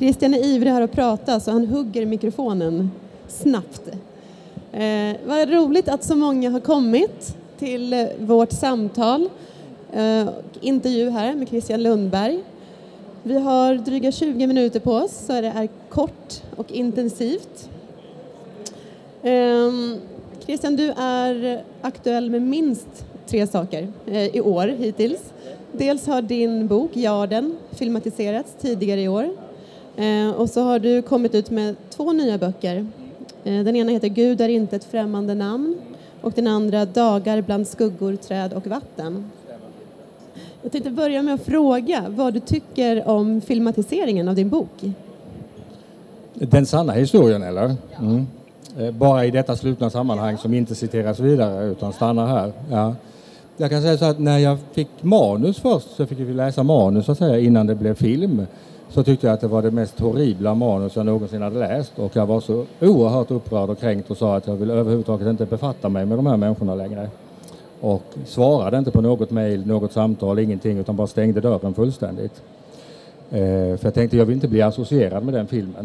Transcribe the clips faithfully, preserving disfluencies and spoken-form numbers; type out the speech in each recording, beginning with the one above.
Christian är ivrig här att prata så han hugger mikrofonen snabbt. Eh, vad roligt att så många har kommit till eh, vårt samtal. Eh, intervju här med Christian Lundberg. Vi har dryga tjugo minuter på oss så det är kort och intensivt. Eh, Christian, du är aktuell med minst tre saker eh, i år hittills. Dels har din bok Jarden filmatiserats tidigare i år. Eh, och så har du kommit ut med två nya böcker. Eh, den ena heter Gud är inte ett främmande namn. Och den andra Dagar bland skuggor, träd och vatten. Jag tänkte börja med att fråga vad du tycker om filmatiseringen av din bok. Den sanna historien, eller? Mm. Eh, bara i detta slutna sammanhang som inte citeras vidare utan stannar här. Ja. Jag kan säga så att när jag fick manus först så fick vi läsa manus så att säga, innan det blev film. Så tyckte jag att det var det mest horribla manus jag någonsin hade läst. Och jag var så oerhört upprörd och kränkt och sa att jag vill överhuvudtaget inte befatta mig med de här människorna längre. Och svarade inte på något mejl, något samtal, ingenting utan bara stängde dörren fullständigt. Eh, för jag tänkte jag vill inte bli associerad med den filmen.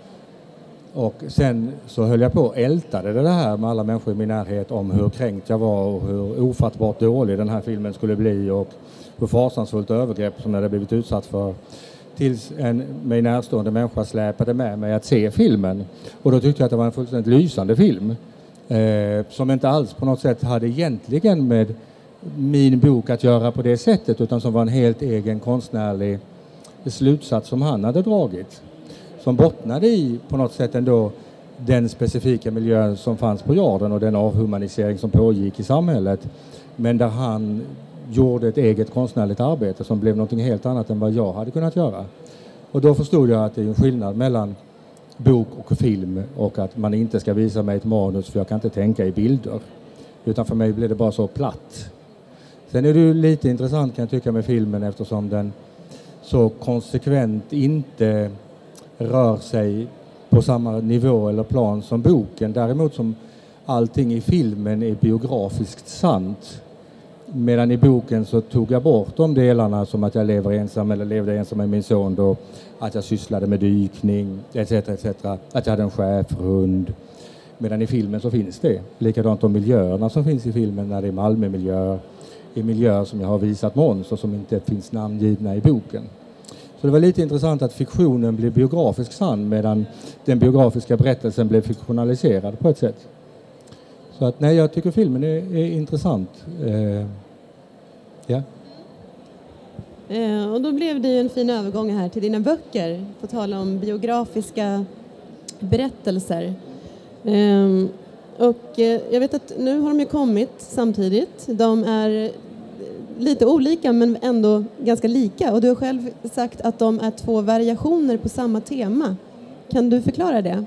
Och sen så höll jag på och ältade det här med alla människor i min närhet om hur kränkt jag var och hur ofattbart dålig den här filmen skulle bli och hur fasansfullt övergrepp som jag hade blivit utsatt för. Tills en mig närstående människa släpade med mig att se filmen. Och då tyckte jag att det var en fullständigt lysande film. Eh, som inte alls på något sätt hade egentligen med min bok att göra på det sättet. Utan som var en helt egen konstnärlig slutsats som han hade dragit. Som bottnade i på något sätt ändå den specifika miljön som fanns på jorden och den avhumanisering som pågick i samhället. Men där han gjorde ett eget konstnärligt arbete som blev något helt annat än vad jag hade kunnat göra. Och då förstod jag att det är en skillnad mellan bok och film och att man inte ska visa mig ett manus för jag kan inte tänka i bilder. Utan för mig blev det bara så platt. Sen är det ju lite intressant kan jag tycka med filmen eftersom den så konsekvent inte rör sig på samma nivå eller plan som boken. Däremot som allting i filmen är biografiskt sant. Medan i boken så tog jag bort de delarna som att jag lever ensam eller levde ensam med min son då. Att jag sysslade med dykning et cetera et cetera. Att jag hade en schäferhund. Medan i filmen så finns det. Likadant de miljöerna som finns i filmen när det är Malmö-miljöer. I miljöer som jag har visat Måns och som inte finns namngivna i boken. Så det var lite intressant att fiktionen blev biografisk sann medan den biografiska berättelsen blev fiktionaliserad på ett sätt. Så att nej, jag tycker filmen är, är intressant. Eh, ja. Eh, och då blev det ju en fin övergång här till dina böcker. På tala om biografiska berättelser. Eh, och eh, jag vet att nu har de ju kommit samtidigt. De är lite olika men ändå ganska lika. Och du har själv sagt att de är två variationer på samma tema. Kan du förklara det?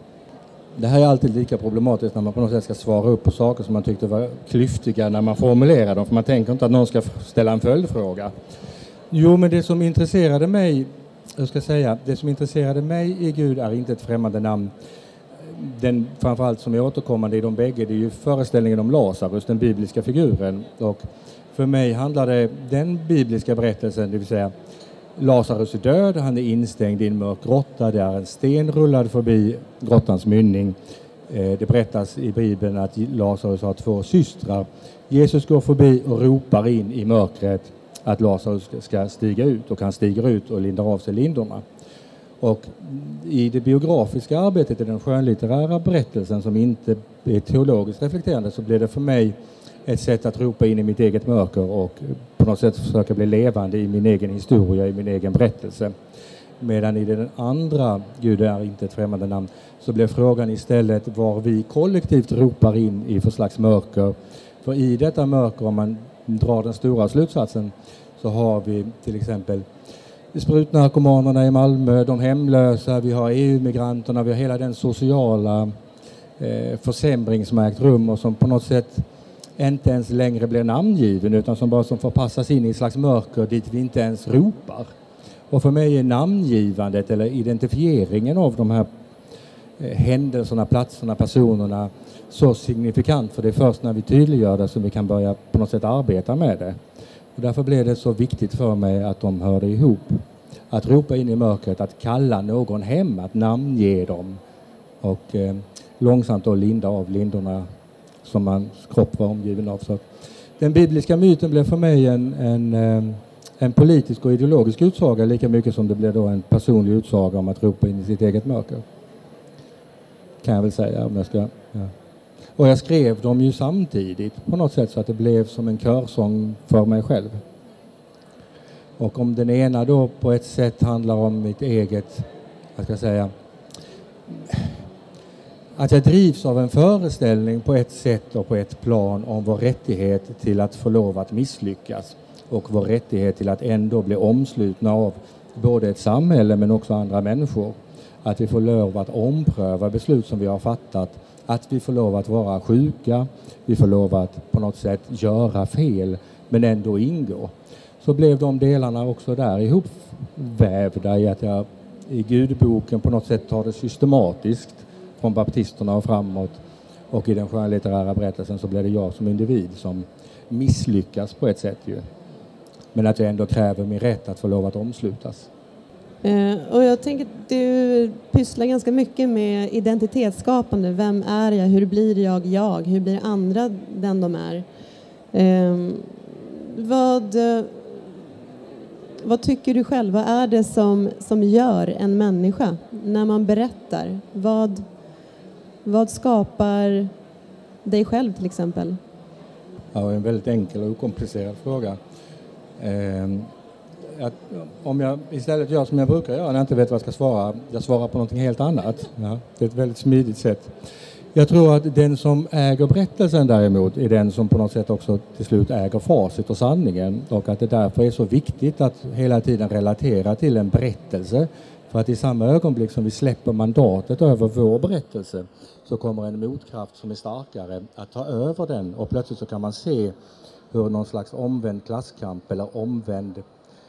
Det här är alltid lika problematiskt när man på något sätt ska svara upp på saker som man tyckte var klyftiga när man formulerar dem. För man tänker inte att någon ska ställa en följdfråga. Jo, men det som intresserade mig, jag ska säga, det som intresserade mig i Gud är inte ett främmande namn. Den framförallt som är återkommande i de bägge, det är ju föreställningen om Lazarus, den bibliska figuren. Och för mig handlade den bibliska berättelsen, det vill säga Lazarus är död, han är instängd i en mörk grotta, det är en sten rullad förbi grottans mynning. Det berättas i Bibeln att Lazarus har två systrar. Jesus går förbi och ropar in i mörkret att Lazarus ska stiga ut och han stiger ut och lindar av sig lindorna. Och i det biografiska arbetet, i den skönlitterära berättelsen som inte är teologiskt reflekterande så blir det för mig ett sätt att ropa in i mitt eget mörker och på något sätt försöka bli levande i min egen historia, i min egen berättelse. Medan i den andra, Gud är inte ett främmande namn, så blev frågan istället var vi kollektivt ropar in i för slags mörker. För i detta mörker, om man drar den stora slutsatsen, så har vi till exempel sprutnarkomanerna i Malmö, de hemlösa, vi har E U-migranterna, vi har hela den sociala eh, försämring som har ägt rum och som på något sätt inte ens längre blir namngiven utan som bara som får passas in i ett slags mörker dit vi inte ens ropar. Och för mig är namngivandet eller identifieringen av de här eh, händelserna, platserna, personerna så signifikant, för det är först när vi tydliggör det som vi kan börja på något sätt arbeta med det. Och därför blev det så viktigt för mig att de hörde ihop. Att ropa in i mörkret, att kalla någon hem, att namnge dem. Och eh, långsamt då linda av lindorna som man kropp var omgiven av. Så den bibliska myten blev för mig en, en, en politisk och ideologisk utsaga lika mycket som det blev då en personlig utsaga om att ropa in i sitt eget mörker. Kan jag väl säga om jag ska... Ja. Och jag skrev dem ju samtidigt på något sätt så att det blev som en körsång för mig själv. Och om den ena då på ett sätt handlar om mitt eget, vad ska jag säga, att jag drivs av en föreställning på ett sätt och på ett plan om vår rättighet till att få lov att misslyckas och vår rättighet till att ändå bli omslutna av både ett samhälle men också andra människor. Att vi får lov att ompröva beslut som vi har fattat, att vi får lov att vara sjuka, vi får lov att på något sätt göra fel men ändå ingå. Så blev de delarna också där ihopvävda i att jag i Gudboken på något sätt tar det systematiskt från baptisterna och framåt, och i den skönlitterära berättelsen så blir det jag som individ som misslyckas på ett sätt ju. Men att jag ändå kräver min rätt att få lov att omslutas. Eh, och jag tänker att du pysslar ganska mycket med identitetsskapande. Vem är jag? Hur blir jag jag? Hur blir andra den de är? Eh, vad, vad tycker du själv? Vad är det som, som gör en människa när man berättar? Vad, vad skapar dig själv till exempel? Ja, en väldigt enkel och okomplicerad fråga. Eh, att om jag istället gör som jag brukar göra när jag inte vet vad jag ska svara, jag svarar på någonting helt annat. Ja, det är ett väldigt smidigt sätt. Jag tror att den som äger berättelsen däremot är den som på något sätt också till slut äger facit och sanningen, och att det därför är så viktigt att hela tiden relatera till en berättelse, för att i samma ögonblick som vi släpper mandatet över vår berättelse så kommer en motkraft som är starkare att ta över den, och plötsligt så kan man se hur någon slags omvänd klasskamp eller omvänd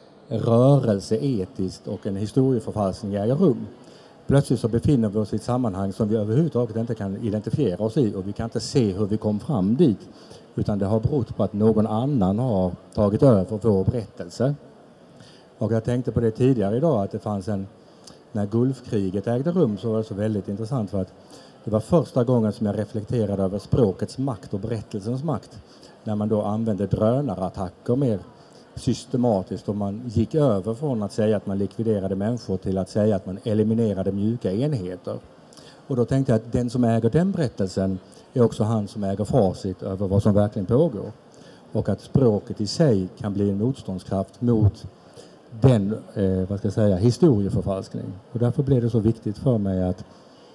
rörelse etiskt och en historieförfalskning äger rum. Plötsligt så befinner vi oss i ett sammanhang som vi överhuvudtaget inte kan identifiera oss i, och vi kan inte se hur vi kom fram dit, utan det har berott på att någon annan har tagit över vår berättelse. Och jag tänkte på det tidigare idag, att det fanns en, när Gulfkriget ägde rum så var det så väldigt intressant, för att det var första gången som jag reflekterade över språkets makt och berättelsens makt, när man då använde drönarattacker mer systematiskt, och man gick över från att säga att man likviderade människor till att säga att man eliminerade mjuka enheter. Och då tänkte jag att den som äger den berättelsen är också han som äger facit över vad som verkligen pågår. Och att språket i sig kan bli en motståndskraft mot den eh, vad ska jag säga, historieförfalskning. Och därför blev det så viktigt för mig att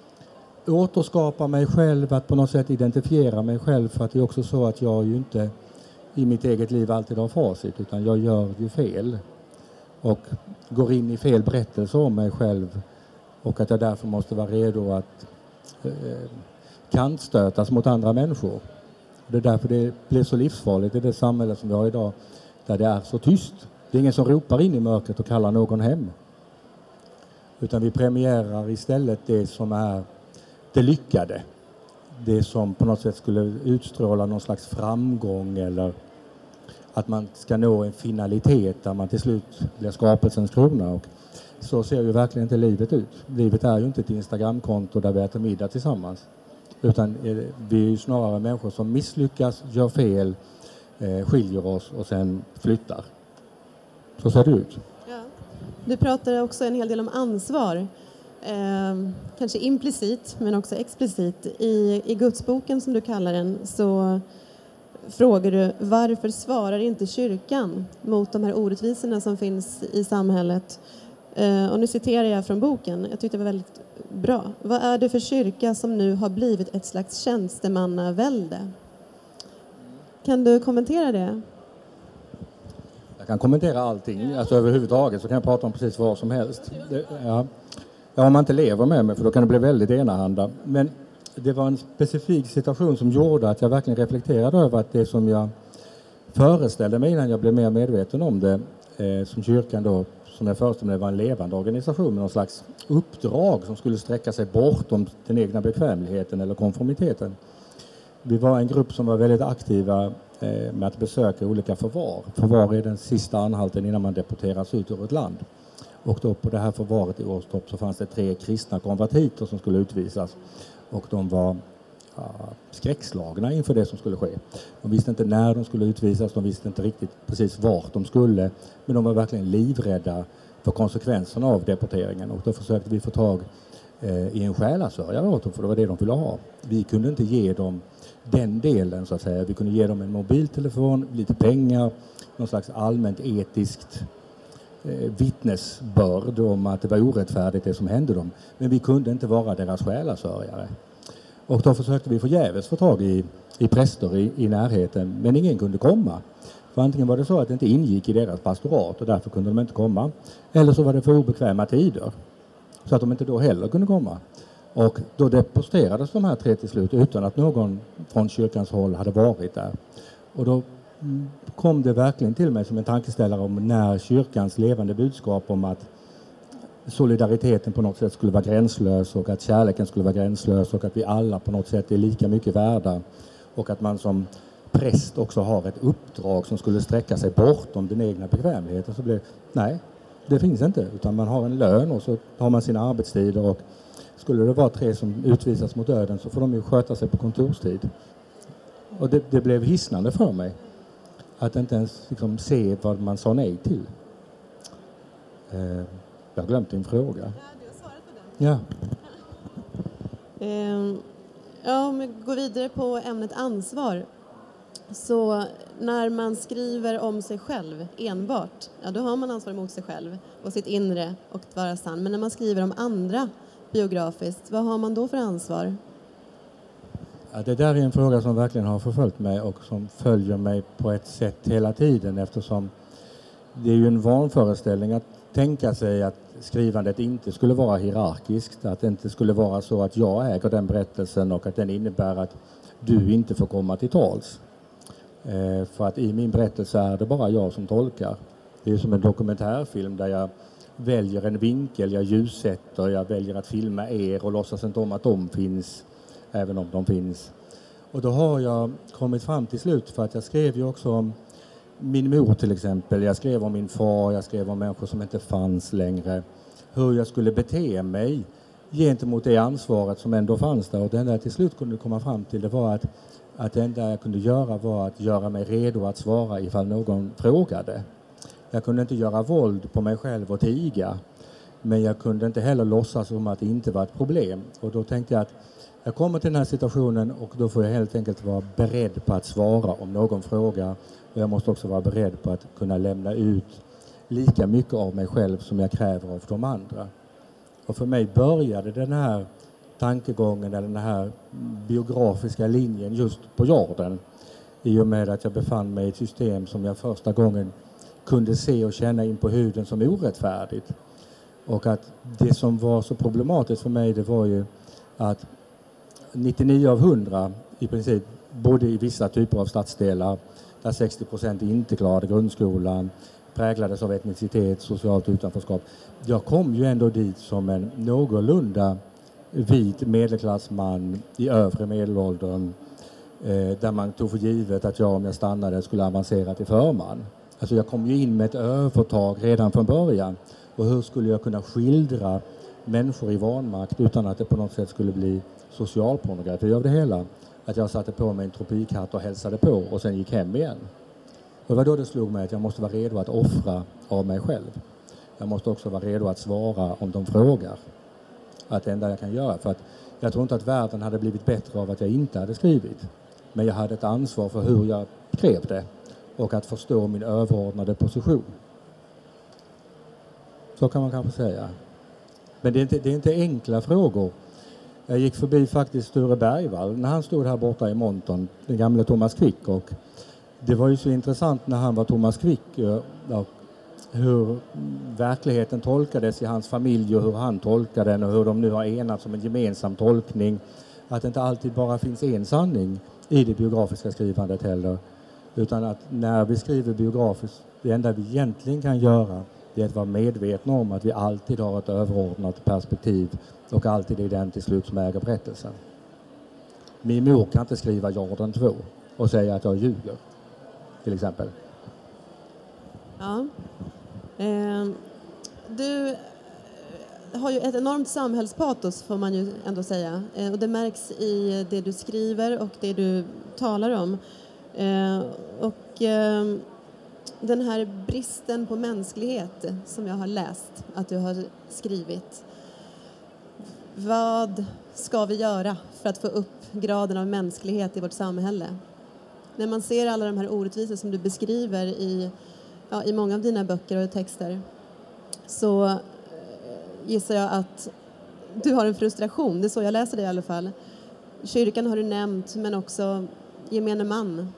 återskapa mig själv, att på något sätt identifiera mig själv, för att det är också så att jag ju inte i mitt eget liv alltid har facit, utan jag gör ju fel och går in i fel berättelser om mig själv, och att jag därför måste vara redo att eh, kantstötas mot andra människor. Det är därför det blir så livsfarligt i det samhälle som vi har idag, där det är så tyst. Det är ingen som ropar in i mörkret och kallar någon hem, utan vi premierar istället det som är det lyckade. Det som på något sätt skulle utstråla någon slags framgång, eller att man ska nå en finalitet där man till slut blir skapelsens krona. Och så ser ju verkligen inte livet ut. Livet är ju inte ett Instagramkonto där vi äter middag tillsammans. Utan vi är ju snarare människor som misslyckas, gör fel, skiljer oss och sen flyttar. Så ser det ut. Ja. Du pratar också en hel del om ansvar. Eh, kanske implicit men också explicit. I, i Gudsboken som du kallar den så frågar du: varför svarar inte kyrkan mot de här orättvisorna som finns i samhället? Eh, och nu citerar jag från boken. Jag tyckte det var väldigt bra. Vad är det för kyrka som nu har blivit ett slags tjänstemannavälde? Kan du kommentera det? Jag kan kommentera allting. Alltså överhuvudtaget så kan jag prata om precis vad som helst. Det, ja. Ja, om man inte lever med mig, för då kan det bli väldigt enahanda. Men det var en specifik situation som gjorde att jag verkligen reflekterade över att det som jag föreställde mig innan jag blev mer medveten om det, eh, som kyrkan då, som jag föreställde mig var en levande organisation med någon slags uppdrag som skulle sträcka sig bortom den egna bekvämligheten eller konformiteten. Vi var en grupp som var väldigt aktiva eh, med att besöka olika förvar. Förvar är den sista anhalten innan man deporteras ut ur ett land. Och då på det här förvaret i Åstorp så fanns det tre kristna konvertiter som skulle utvisas. Och de var ja, skräckslagna inför det som skulle ske. De visste inte när de skulle utvisas, de visste inte riktigt precis vart de skulle. Men de var verkligen livrädda för konsekvenserna av deporteringen. Och då försökte vi få tag eh, i en själasörjare åt dem, för det var det de ville ha. Vi kunde inte ge dem den delen så att säga. Vi kunde ge dem en mobiltelefon, lite pengar, någon slags allmänt etiskt eh, vittnesbörd om att det var orättfärdigt det som hände dem. Men vi kunde inte vara deras själasörjare. Och då försökte vi förgäves få tag i, i präster i, i närheten, men ingen kunde komma. För antingen var det så att det inte ingick i deras pastorat och därför kunde de inte komma. Eller så var det för obekväma tider, så att de inte då heller kunde komma. Och då deporterades de här tre till slut utan att någon från kyrkans håll hade varit där. Och då kom det verkligen till mig som en tankeställare om när kyrkans levande budskap om att solidariteten på något sätt skulle vara gränslös och att kärleken skulle vara gränslös och att vi alla på något sätt är lika mycket värda och att man som präst också har ett uppdrag som skulle sträcka sig bortom den egna bekvämligheten, så blev nej, det finns inte, utan man har en lön och så har man sina arbetstider, och skulle det vara tre som utvisas mot döden så får de ju sköta sig på kontorstid. Och det, det blev hisnande för mig att inte ens liksom se vad man sa nej till. Eh, Jag har glömt din fråga. Ja, du har svarat på den. Ja. Eh, ja, om vi går vidare på ämnet ansvar. Så när man skriver om sig själv enbart, ja, då har man ansvar mot sig själv och sitt inre och att vara sann. Men när man skriver om andra biografiskt, vad har man då för ansvar? Ja, det där är en fråga som verkligen har förföljt mig och som följer mig på ett sätt hela tiden, eftersom det är ju en vanföreställning att tänka sig att skrivandet inte skulle vara hierarkiskt, att det inte skulle vara så att jag äger den berättelsen och att den innebär att du inte får komma till tals. Eh, för att i min berättelse är det bara jag som tolkar. Det är som en dokumentärfilm där jag väljer en vinkel, jag ljussätter, jag väljer att filma er och låtsas inte om att de finns, även om de finns. Och då har jag kommit fram till slut, för att jag skrev ju också om min mor till exempel, jag skrev om min far, jag skrev om människor som inte fanns längre. Hur jag skulle bete mig gentemot det ansvaret som ändå fanns där. Och det enda jag till slut kunde komma fram till, det var att, att det enda jag kunde göra var att göra mig redo att svara ifall någon frågade. Jag kunde inte göra våld på mig själv och tiga. Men jag kunde inte heller låtsas om att det inte var ett problem. Och då tänkte jag att jag kommer till den här situationen och då får jag helt enkelt vara beredd på att svara om någon frågar. Och jag måste också vara beredd på att kunna lämna ut lika mycket av mig själv som jag kräver av de andra. Och för mig började den här tankegången, eller den här biografiska linjen just på jorden, i och med att jag befann mig i ett system som jag första gången kunde se och känna in på huden som orättfärdigt. Och att det som var så problematiskt för mig, det var ju att nittionio av hundra i princip bodde i vissa typer av stadsdelar där sextio procent inte klarade grundskolan, präglades av etnicitet, socialt utanförskap. Jag kom ju ändå dit som en någorlunda vit medelklassman i övre medelåldern, eh, där man tog för givet att jag, om jag stannade, skulle avancera till förman. Alltså jag kom ju in med ett övertag redan från början. Och hur skulle jag kunna skildra människor i vanmakt utan att det på något sätt skulle bli socialpornografi av det hela? Att jag satte på mig en tropikhatt och hälsade på och sen gick hem igen. Och det var då det slog mig att jag måste vara redo att offra av mig själv. Jag måste också vara redo att svara om de frågar. Att det enda jag kan göra. För att jag tror inte att världen hade blivit bättre av att jag inte hade skrivit. Men jag hade ett ansvar för hur jag skrev det. Och att förstå min överordnade position. Så kan man kanske säga. Men det är inte, det är inte enkla frågor. Jag gick förbi faktiskt Sture Bergvall när han stod här borta i montern, den gamla Thomas Quick. Och det var ju så intressant när han var Thomas Quick, och hur verkligheten tolkades i hans familj och hur han tolkade den och hur de nu har enats om en gemensam tolkning. Att det inte alltid bara finns en sanning i det biografiska skrivandet heller. Utan att när vi skriver biografiskt, det enda vi egentligen kan göra, det är att vara medvetna om att vi alltid har ett överordnat perspektiv och alltid är den till slut som äger berättelsen. Min mor kan inte skriva Jordan två och säga att jag ljuger, till exempel. Ja. Eh, du har ju ett enormt samhällspatos, får man ju ändå säga. Eh, och det märks i det du skriver och det du talar om. Eh, och eh, den här bristen på mänsklighet som jag har läst att du har skrivit. Vad ska vi göra för att få upp graden av mänsklighet i vårt samhälle? När man ser alla de här orättvisor som du beskriver i, ja, i många av dina böcker och texter, så gissar jag att du har en frustration. Det är så jag läser det i alla fall. Kyrkan har du nämnt, men också gemene man.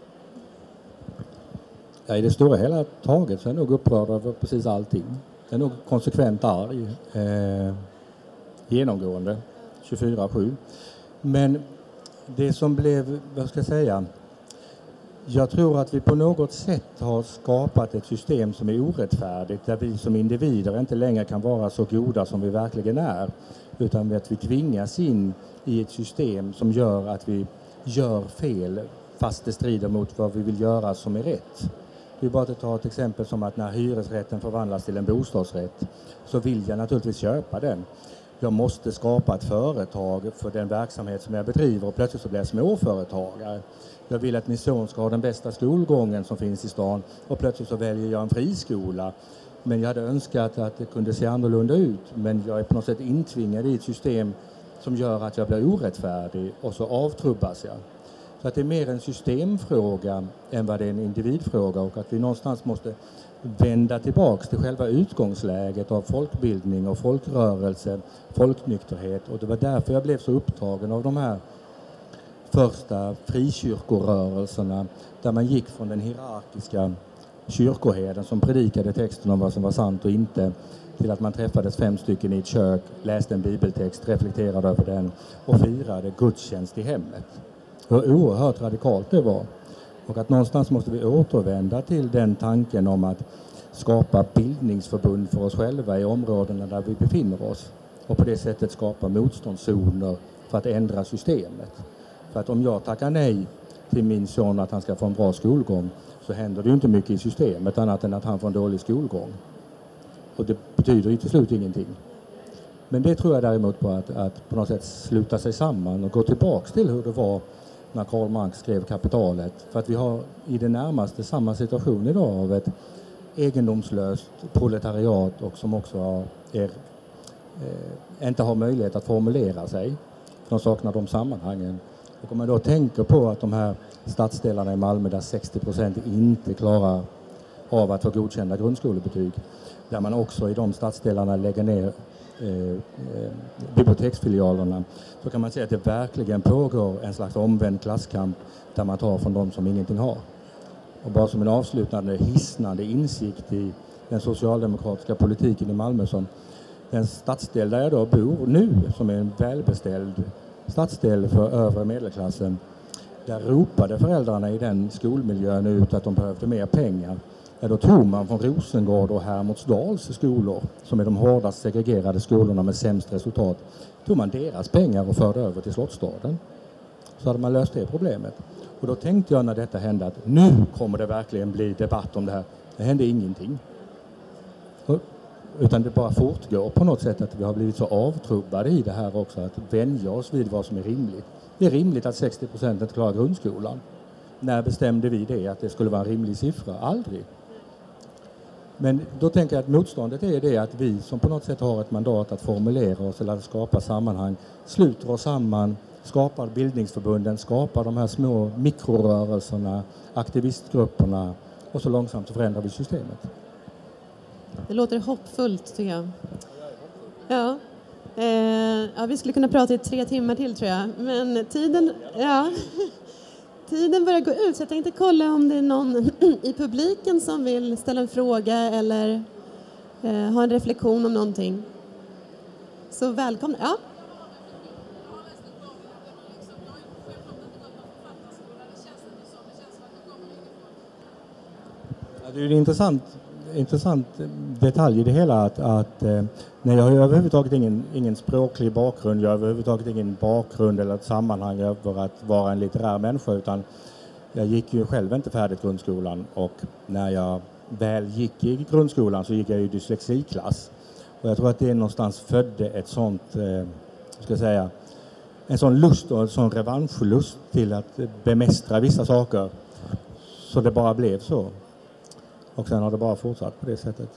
Ja, i det stora hela taget så är jag nog upprörd över precis allting. Jag är nog konsekvent arg. Eh, genomgående. tjugofyra sju. Men det som blev, vad ska jag säga... Jag tror att vi på något sätt har skapat ett system som är orättfärdigt, där vi som individer inte längre kan vara så goda som vi verkligen är, utan att vi tvingas in i ett system som gör att vi gör fel fast det strider mot vad vi vill göra som är rätt. Det är bara att ta ett exempel som att när hyresrätten förvandlas till en bostadsrätt så vill jag naturligtvis köpa den. Jag måste skapa ett företag för den verksamhet som jag bedriver och plötsligt så blir jag småföretagare. Jag vill att min son ska ha den bästa skolgången som finns i stan och plötsligt så väljer jag en friskola. Men jag hade önskat att det kunde se annorlunda ut, men jag är på något sätt intvingad i ett system som gör att jag blir orättfärdig och så avtrubbas jag. Så att det är mer en systemfråga än vad det är en individfråga, och att vi någonstans måste vända tillbaks till själva utgångsläget av folkbildning och folkrörelse, folknykterhet. Och det var därför jag blev så upptagen av de här första frikyrkorörelserna, där man gick från den hierarkiska kyrkoherden som predikade texten om vad som var sant och inte, till att man träffades fem stycken i ett kök, läste en bibeltext, reflekterade över den och firade gudstjänst i hemmet. Hur oerhört radikalt det var. Och att någonstans måste vi återvända till den tanken om att skapa bildningsförbund för oss själva i områdena där vi befinner oss. Och på det sättet skapa motståndszoner för att ändra systemet. För att om jag tackar nej till min son att han ska få en bra skolgång, så händer det ju inte mycket i systemet annat än att han får en dålig skolgång. Och det betyder ju till slut ingenting. Men det tror jag däremot på att, att på något sätt sluta sig samman och gå tillbaks till hur det var när Karl Marx skrev Kapitalet. För att vi har i det närmaste samma situation idag av ett egendomslöst proletariat, och som också är, eh, inte har möjlighet att formulera sig. De saknar de sammanhangen. Och om man då tänker på att de här stadsdelarna i Malmö där sextio procent inte klarar av att få godkända grundskolebetyg, där man också i de stadsdelarna lägger ner eh, eh, biblioteksfilialerna, så kan man säga att det verkligen pågår en slags omvänd klasskamp där man tar från de som ingenting har. Och bara som en avslutande hisnande insikt i den socialdemokratiska politiken i Malmö, som den stadsdel där jag då bor nu, som är en välbeställd stadsdel för övre medelklassen, där ropade föräldrarna i den skolmiljön ut att de behövde mer pengar. Ja, då tog man från Rosengård och Hermodsdals skolor, som är de hårdast segregerade skolorna med sämst resultat, tog man deras pengar och förde över till Slottsstaden. Så hade man löst det problemet. Och då tänkte jag när detta hände att nu kommer det verkligen bli debatt om det här. Det hände ingenting. Utan det bara fortgår på något sätt, att vi har blivit så avtrubbade i det här också, att vänja oss vid vad som är rimligt. Det är rimligt att sextio procent inte klarar grundskolan. När bestämde vi det, att det skulle vara en rimlig siffra? Aldrig. Men då tänker jag att motståndet är det att vi som på något sätt har ett mandat att formulera oss eller att skapa sammanhang, sluter oss samman, skapar bildningsförbunden, skapar de här små mikrorörelserna, aktivistgrupperna, och så långsamt så förändrar vi systemet. Det låter hoppfullt, tycker jag. Ja. Eh, ja, vi skulle kunna prata i tre timmar till, tror jag. Men tiden, ja, tiden börjar gå ut, så jag tänkte kolla om det är någon i publiken som vill ställa en fråga eller eh, ha en reflektion om någonting. Så välkomna. Ja. Det är ju intressant. intressant detalj i det hela att, att eh, nej, jag har överhuvudtaget ingen, ingen språklig bakgrund, jag har överhuvudtaget ingen bakgrund eller ett sammanhang över att vara en litterär människa, utan jag gick ju själv inte färdigt grundskolan, och när jag väl gick i grundskolan så gick jag i dyslexiklass, Och jag tror att det någonstans födde ett sånt, eh, ska jag säga, en sån lust och en sån revanschlust till att bemästra vissa saker. Så det bara blev så. Och sen har det bara fortsatt på det sättet.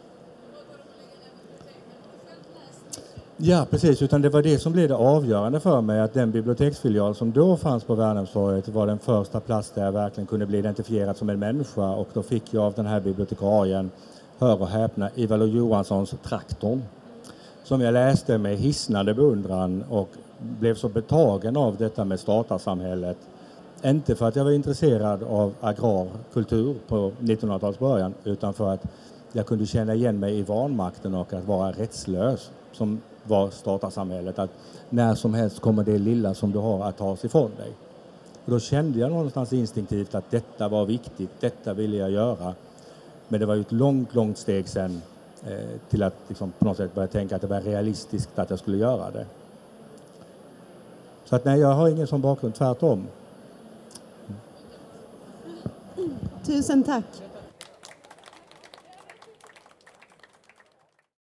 Ja, precis. Utan det var det som blev det avgörande för mig. Att den biblioteksfilial som då fanns på Värnhemstorget var den första plats där jag verkligen kunde bli identifierad som en människa. Och då fick jag av den här bibliotekarien, hör och häpna, Ivar Lo-Johanssons Traktorn. Som jag läste med hisnande beundran och blev så betagen av detta med statarsamhället. Inte för att jag var intresserad av agrarkultur på nittonhundratalets början, utan för att jag kunde känna igen mig i vanmakten och att vara rättslös, som var statarsamhället. Att när som helst kommer det lilla som du har att ta sig ifrån dig. Och då kände jag någonstans instinktivt att detta var viktigt, detta ville jag göra. Men det var ju ett långt, långt steg sen eh, till att liksom, på något sätt börja tänka att det var realistiskt att jag skulle göra det. Så att nej, jag har ingen sån bakgrund, tvärtom. Tusen tack.